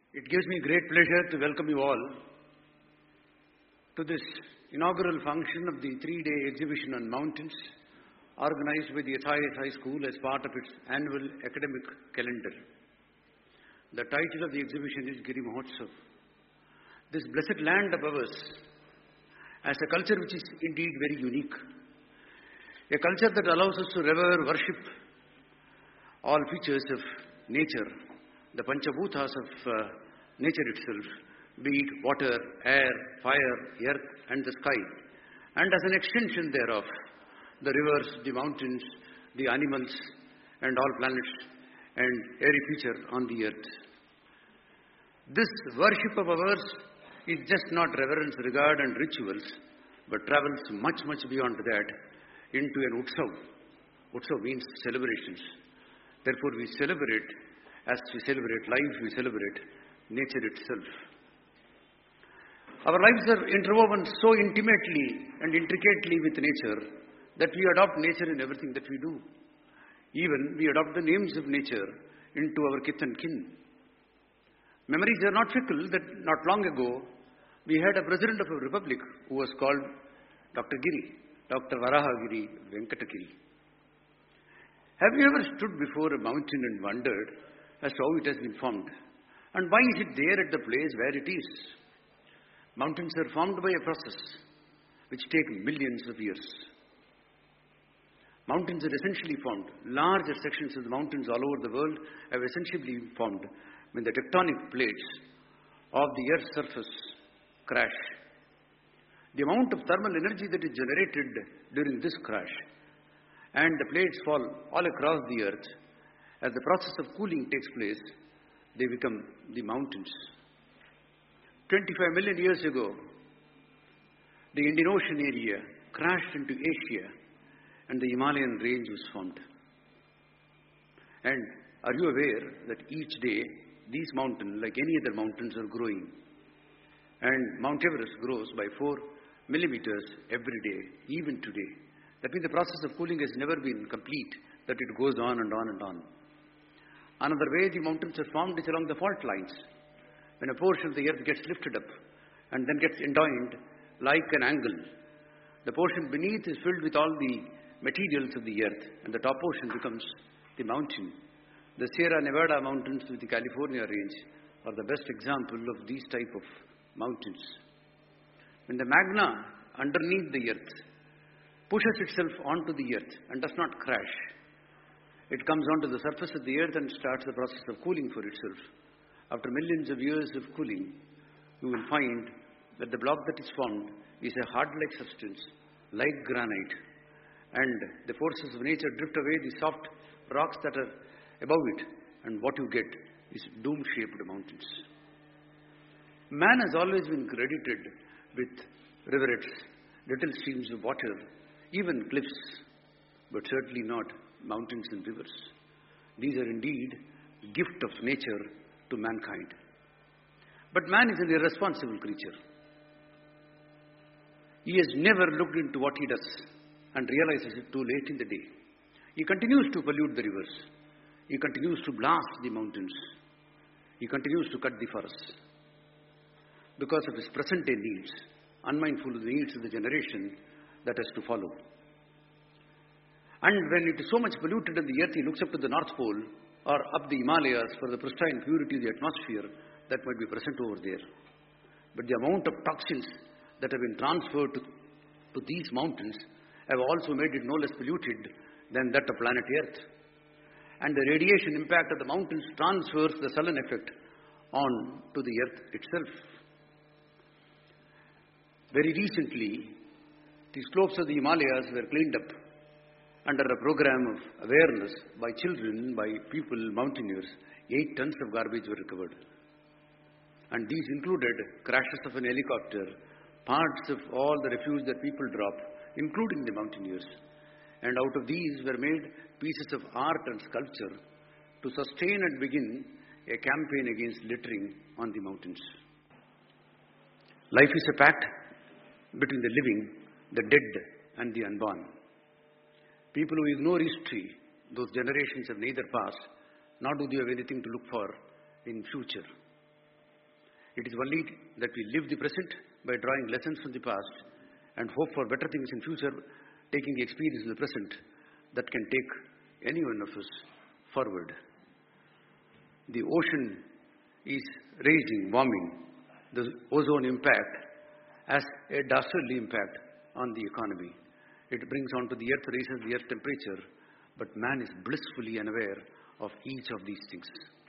It gives me great pleasure to welcome you all to this inaugural function of the three-day exhibition on mountains organized by the SIS High School as part of its annual academic calendar. The title of the exhibition is Giri Mahotsav. This blessed land of ours has a culture which is indeed very unique. A culture that allows us to revere, worship all features of nature, the Panchabhutas of nature itself, be it water, air, fire, earth and the sky. And as an extension thereof, the rivers, the mountains, the animals and all planets and every feature on the earth. This worship of ours is just not reverence, regard and rituals, but travels much, much beyond that into an utsav. Utsav means celebrations. Therefore we celebrate, as we celebrate life, we celebrate nature itself. Our lives are interwoven so intimately and intricately with nature that we adopt nature in everything that we do. Even we adopt the names of nature into our kith and kin. Memories are not fickle that not long ago we had a president of a republic who was called Dr. Giri, Dr. Varahagiri Venkatagiri. Have you ever stood before a mountain and wondered as to how it has been formed? And why is it there at the place where it is? Mountains are formed by a process which takes millions of years. Mountains are essentially formed. Larger sections of the mountains all over the world have essentially formed when the tectonic plates of the Earth's surface crash. The amount of thermal energy that is generated during this crash and the plates fall all across the Earth, as the process of cooling takes place, they become the mountains. 25 million years ago, the Indian Ocean area crashed into Asia and the Himalayan range was formed. And are you aware that each day these mountains, like any other mountains, are growing? And Mount Everest grows by 4 millimeters every day, even today. That means the process of cooling has never been complete, that it goes on and on and on. Another way the mountains are formed is along the fault lines. When a portion of the earth gets lifted up and then gets endoined like an angle, the portion beneath is filled with all the materials of the earth and the top portion becomes the mountain. The Sierra Nevada mountains with the California range are the best example of these type of mountains. When the magma underneath the earth pushes itself onto the earth and does not crash, it comes onto the surface of the earth and starts the process of cooling for itself. After millions of years of cooling, you will find that the block that is formed is a hard-like substance, like granite, and the forces of nature drift away the soft rocks that are above it, and what you get is dome-shaped mountains. Man has always been credited with rivulets, little streams of water, even cliffs, but certainly not mountains and rivers. These are indeed gift of nature to mankind. But man is an irresponsible creature. He has never looked into what he does and realizes it too late in the day. He continues to pollute the rivers. He continues to blast the mountains. He continues to cut the forests because of his present-day needs, unmindful of the needs of the generation that has to follow. And when it is so much polluted in the earth, he looks up to the North Pole or up the Himalayas for the pristine purity of the atmosphere that might be present over there. But the amount of toxins that have been transferred to these mountains have also made it no less polluted than that of planet Earth. And the radiation impact of the mountains transfers the sullen effect on to the earth itself. Very recently, the slopes of the Himalayas were cleaned up under a program of awareness by children, by people, mountaineers. 8 tons of garbage were recovered. And these included crashes of an helicopter, parts of all the refuse that people drop, including the mountaineers. And out of these were made pieces of art and sculpture to sustain and begin a campaign against littering on the mountains. Life is a pact between the living, the dead and the unborn. People who ignore history, those generations have neither past, nor do they have anything to look for in future. It is only that we live the present by drawing lessons from the past and hope for better things in future, taking the experience in the present, that can take any one of us forward. The ocean is rising, warming. The ozone impact has a dastardly impact on the economy. It brings onto the earth, raises the earth temperature, but man is blissfully unaware of each of these things.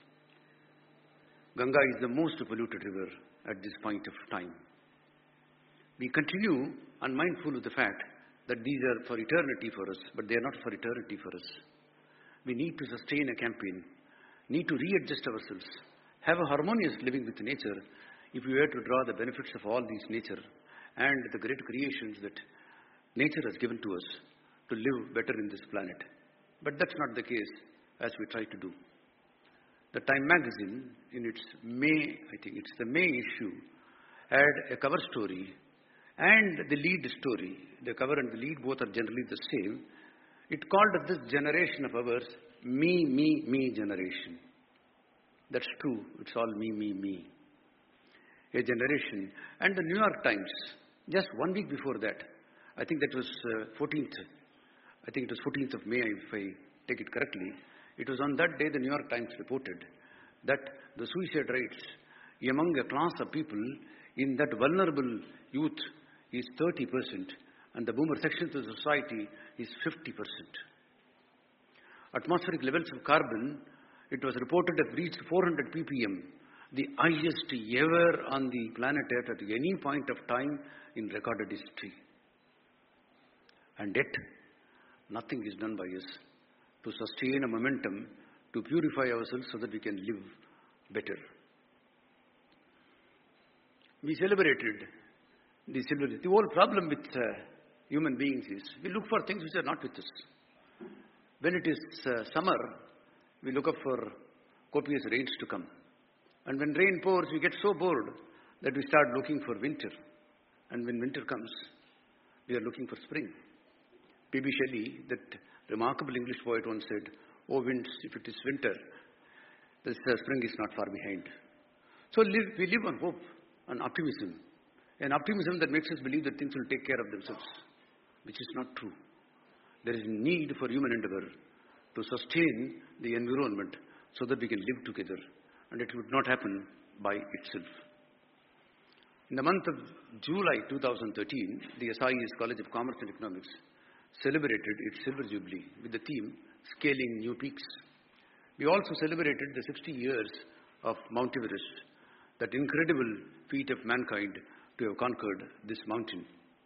Ganga is the most polluted river at this point of time. We continue unmindful of the fact that these are for eternity for us, but they are not for eternity for us. We need to sustain a campaign, need to readjust ourselves, have a harmonious living with nature if we were to draw the benefits of all these nature and the great creations that nature has given to us to live better in this planet. But that's not the case as we try to do. The Time magazine, in its May, I think it's the May issue, had a cover story and the lead story. The cover and the lead both are generally the same. It called this generation of ours, me generation. That's true. It's all me. A generation. And the New York Times, just 1 week before that, I think that was 14th. I think it was 14th of May, if I take it correctly. It was on that day the New York Times reported that the suicide rates among a class of people in that vulnerable youth is 30%, and the boomer section of the society is 50%. Atmospheric levels of carbon, it was reported, have reached 400 ppm, the highest ever on the planet Earth at any point of time in recorded history. And yet, nothing is done by us to sustain a momentum, to purify ourselves so that we can live better. We celebrated the whole problem with human beings is we look for things which are not with us. When it is summer, we look up for copious rains to come. And when rain pours, we get so bored that we start looking for winter. And when winter comes, we are looking for spring. P.B. Shelley, that remarkable English poet, once said, "Oh winds, if it is winter, this spring is not far behind." So we live on hope, on optimism. An optimism that makes us believe that things will take care of themselves, which is not true. There is need for human endeavor to sustain the environment so that we can live together. And it would not happen by itself. In the month of July 2013, the SIES College of Commerce and Economics celebrated its Silver Jubilee with the theme, Scaling New Peaks. We also celebrated the 60 years of Mount Everest, that incredible feat of mankind to have conquered this mountain.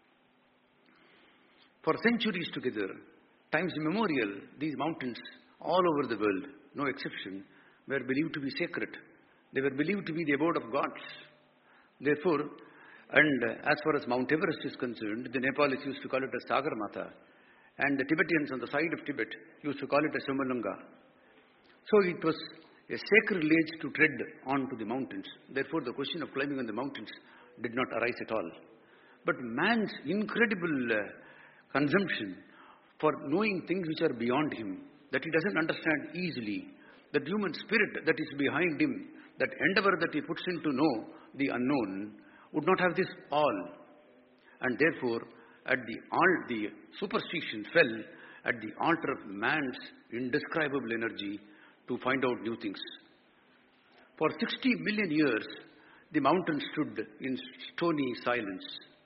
For centuries together, times immemorial, these mountains all over the world, no exception, were believed to be sacred. They were believed to be the abode of gods. Therefore, and as far as Mount Everest is concerned, the Nepalis used to call it as Sagarmatha, and the Tibetans on the side of Tibet used to call it as Samalanga. So it was a sacrilege to tread onto the mountains. Therefore, the question of climbing on the mountains did not arise at all. But man's incredible consumption for knowing things which are beyond him, that he doesn't understand easily, that human spirit that is behind him, that endeavor that he puts in to know the unknown, would not have this all. And therefore, the superstition fell at the altar of man's indescribable energy to find out new things. For 60 million years, the mountain stood in stony silence,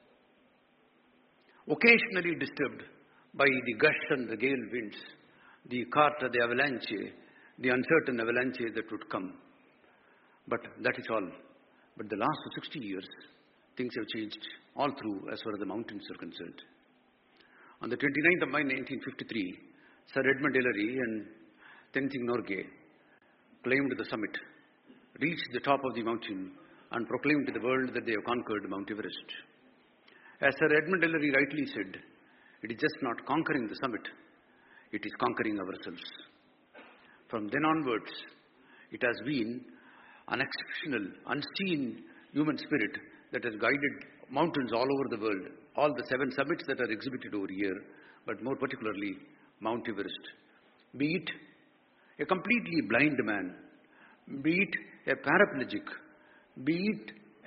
occasionally disturbed by the gush and the gale winds, the carta, the avalanche, the uncertain avalanche that would come. But that is all. But the last 60 years, things have changed all through as far as the mountains are concerned. On the 29th of May 1953, Sir Edmund Hillary and Tenzing Norgay climbed the summit, reached the top of the mountain, and proclaimed to the world that they have conquered Mount Everest. As Sir Edmund Hillary rightly said, it is just not conquering the summit, it is conquering ourselves. From then onwards, it has been an exceptional, unseen human spirit that has guided mountains all over the world, all the 7 summits that are exhibited over here, but more particularly Mount Everest. Be it a completely blind man, be it a paraplegic, be it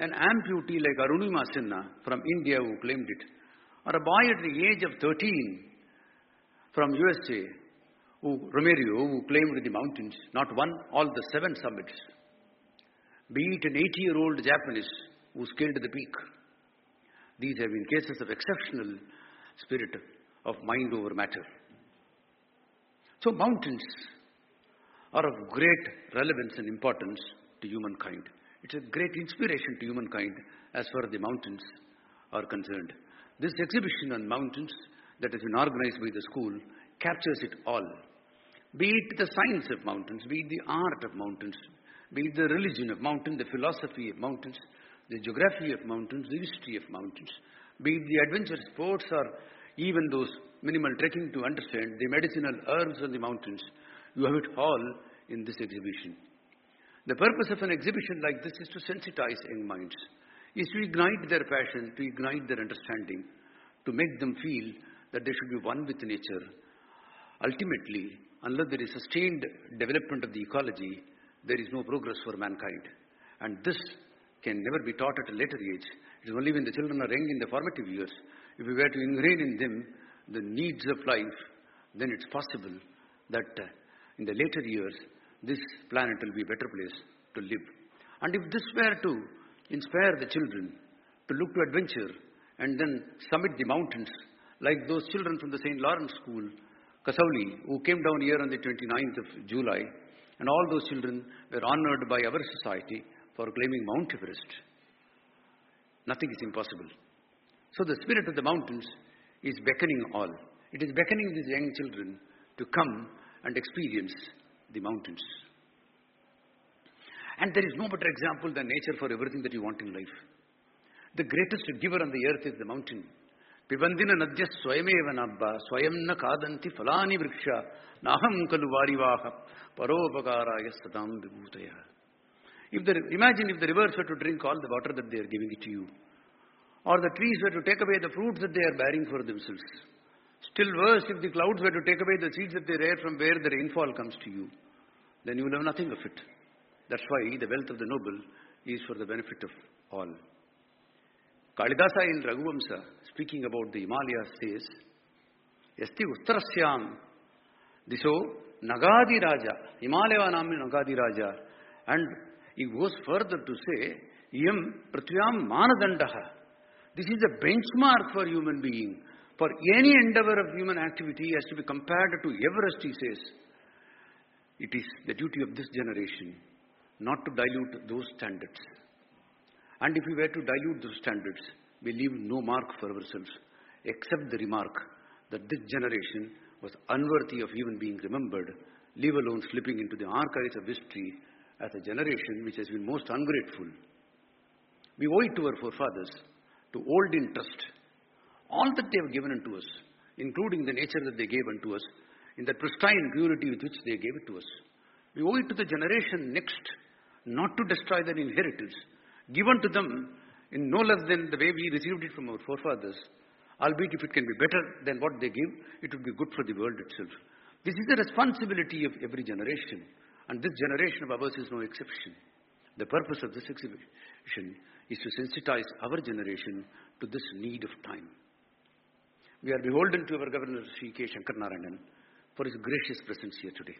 an amputee like Arunima Sinha from India who claimed it, or a boy at the age of 13 from USA, Romerio, who claimed the mountains, not one, all the 7 summits. Be it an 80-year-old Japanese who scaled the peak. These have been cases of exceptional spirit of mind over matter. So mountains are of great relevance and importance to humankind. It's a great inspiration to humankind as far as the mountains are concerned. This exhibition on mountains that has been organized by the school captures it all. Be it the science of mountains, be it the art of mountains, be it the religion of mountains, the philosophy of mountains, the geography of mountains, the history of mountains, be it the adventure sports or even those minimal trekking to understand the medicinal herbs on the mountains. You have it all in this exhibition. The purpose of an exhibition like this is to sensitize young minds, is to ignite their passion, to ignite their understanding, to make them feel that they should be one with nature. Ultimately, unless there is sustained development of the ecology, there is no progress for mankind. And this can never be taught at a later age. It is only when the children are young in the formative years, if we were to ingrain in them the needs of life, then it's possible that in the later years, this planet will be a better place to live. And if this were to inspire the children to look to adventure and then summit the mountains, like those children from the St. Lawrence School, Kasauli, who came down here on the 29th of July, and all those children were honored by our society for claiming Mount Everest. Nothing is impossible. So the spirit of the mountains is beckoning all. It is beckoning these young children to come and experience the mountains. And there is no better example than nature for everything that you want in life. The greatest giver on the earth is the mountain. Pibandina nadya swayameva nabba swayamna kadanti falani vriksha naham kalu varivaha paropakaraya sadam vibhutaya. Imagine if the rivers were to drink all the water that they are giving it to you, or the trees were to take away the fruits that they are bearing for themselves. Still worse, if the clouds were to take away the seeds that they rear from where the rainfall comes to you, then you will have nothing of it. That's why the wealth of the noble is for the benefit of all. Kalidasa in Raghuvamsa, speaking about the Himalayas, says, Yasti Uttarasyam Diso Nagadi Raja, Himalaya Nami Nagadi Raja. And he goes further to say, Yam Pratyam Manadandaha. This is a benchmark for human being. For any endeavor of human activity has to be compared to Everest, he says. It is the duty of this generation not to dilute those standards. And if we were to dilute those standards, we leave no mark for ourselves, except the remark that this generation was unworthy of even being remembered, leave alone slipping into the archives of history as a generation which has been most ungrateful. We owe it to our forefathers to hold in trust all that they have given unto us, including the nature that they gave unto us, in that pristine purity with which they gave it to us. We owe it to the generation next not to destroy their inheritance, given to them in no less than the way we received it from our forefathers, albeit if it can be better than what they give, it would be good for the world itself. This is the responsibility of every generation, and this generation of ours is no exception. The purpose of this exhibition is to sensitize our generation to this need of time. We are beholden to our Governor Sri K. Shankar Narayanan for his gracious presence here today.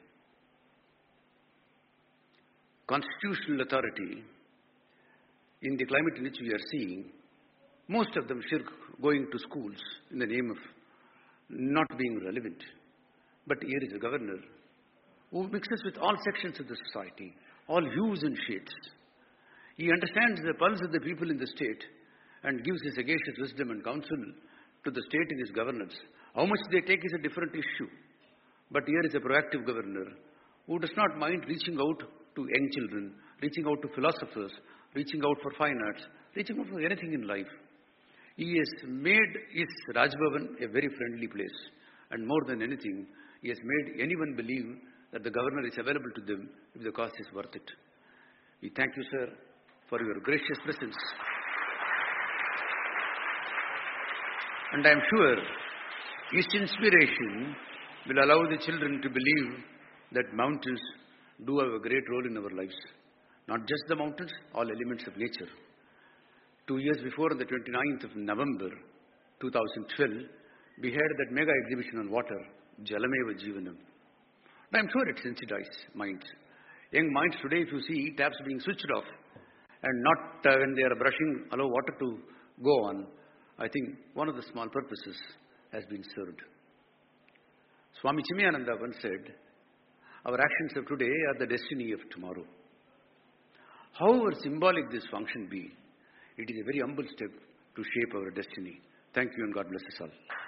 Constitutional authority in the climate in which we are seeing, most of them shirk going to schools in the name of not being relevant. But here is a governor who mixes with all sections of the society, all hues and shades. He understands the pulse of the people in the state and gives his sagacious wisdom and counsel to the state in his governance. How much they take is a different issue. But here is a proactive governor who does not mind reaching out to young children, reaching out to philosophers, reaching out for fine arts, reaching out for anything in life. He has made his Rajbhavan a very friendly place. And more than anything, he has made anyone believe that the governor is available to them if the cost is worth it. We thank you, sir, for your gracious presence. And I am sure his inspiration will allow the children to believe that mountains do have a great role in our lives. Not just the mountains, all elements of nature. 2 years before, on the 29th of November 2012, we had that mega exhibition on water, Jalameva Jeevanam. I'm sure it sensitized minds. Young minds today, if you see taps being switched off and not when they are brushing, allow water to go on, I think one of the small purposes has been served. Swami Chimayananda once said, our actions of today are the destiny of tomorrow. However symbolic this function be, it is a very humble step to shape our destiny. Thank you and God bless us all.